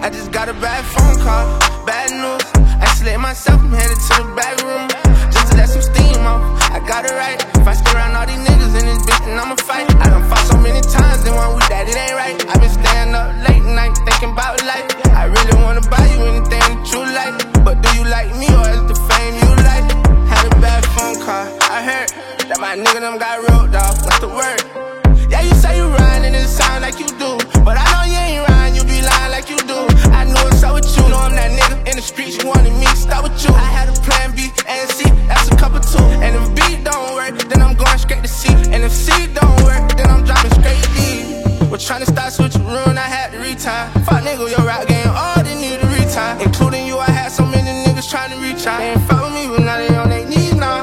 I just got a bad phone call, bad news. Isolate myself, I'm headed to the back room just to let some steam off. I got it right. If I stay around all these niggas in this bitch, then I'ma fight. I done fought so many times in 1 week that it ain't right. I been staying up late night thinking about life. I really wanna buy you anything that you like, but do you like me or is the fame you like? Had a bad phone call, I heard that my nigga them got rolled off. What's the word? Yeah, you say you rhyme and it sound like you do, but I know you ain't rhyme, you be lying like you do. I knew what's up with you, know I'm that nigga in the streets, you wanted me to stop with you. I had a plan B and C, that's a couple too. And if B don't work, then I'm going straight to C. And if C don't work, then I'm dropping straight D. We're trying to start switching ruin, I had to retire. Fuck nigga, your rap game, all they need to retire. Including you, I had so many niggas trying to reach out. They ain't fuck with me, but now they on their knees now.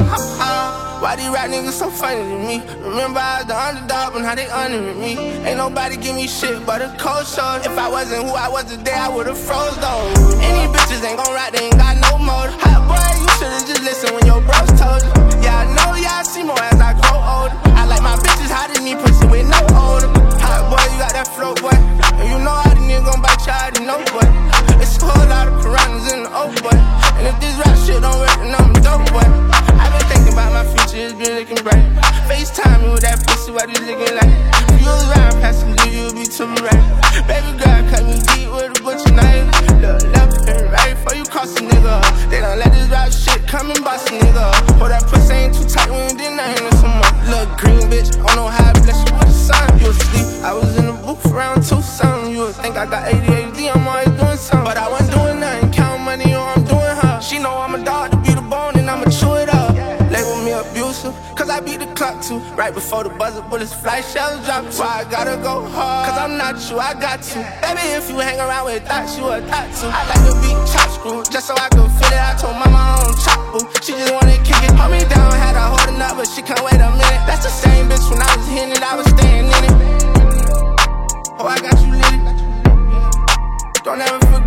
Why these rap niggas so funny to me? Remember I was the underdog, but now they honoring me. Ain't nobody give me shit but a cold shoulder. If I wasn't who I was today, I would've froze though. Any bitches ain't gon' rap, they ain't got no motive. Hot boy, you should've just listened when your bros told you. Yeah, I know y'all see more as I grow older. I like my bitches hot in me pussy with no odor. Hot boy, you got that flow, boy. And you know how the niggas gon' bite you, I already know, boy. It's a whole lot of piranhas in the old boy. And if this rap shit don't work, then I'm a dope boy. I been thinking about my future, it's been looking bright. FaceTime me with that pussy, what you looking like? If you was around past me, you'll be to me right. Baby girl, cut me deep with a butcher knife. Look left and right before you cross a nigga. They don't let this rap shit come and boss a nigga. Oh, that pussy ain't too tight when you did nothing with someone. Look green bitch, don't know how I bless you with the sun. You asleep, I was in the booth around 2 something. You would think I got ADHD, I'm always doing something. But I wasn't doing nothing, counting money or I'm doing her. She know I'm a dog to be the bone and I'ma chew it up. Label me abusive, cause I beat the clock too. Right before the buzzer bullets fly, shells drop. Why I gotta go hard, cause I'm not you, I got to. Baby, if you hang around with thoughts, you a thought too. I like to be chop screw, just so I can feel it. I told mama I don't chop boo, she just wanna kick it. Hold me down, had her holding up, but she can't wait a minute. That's the same bitch when I was hitting it, I was staying in it. Oh, I got you lit. Don't ever forget.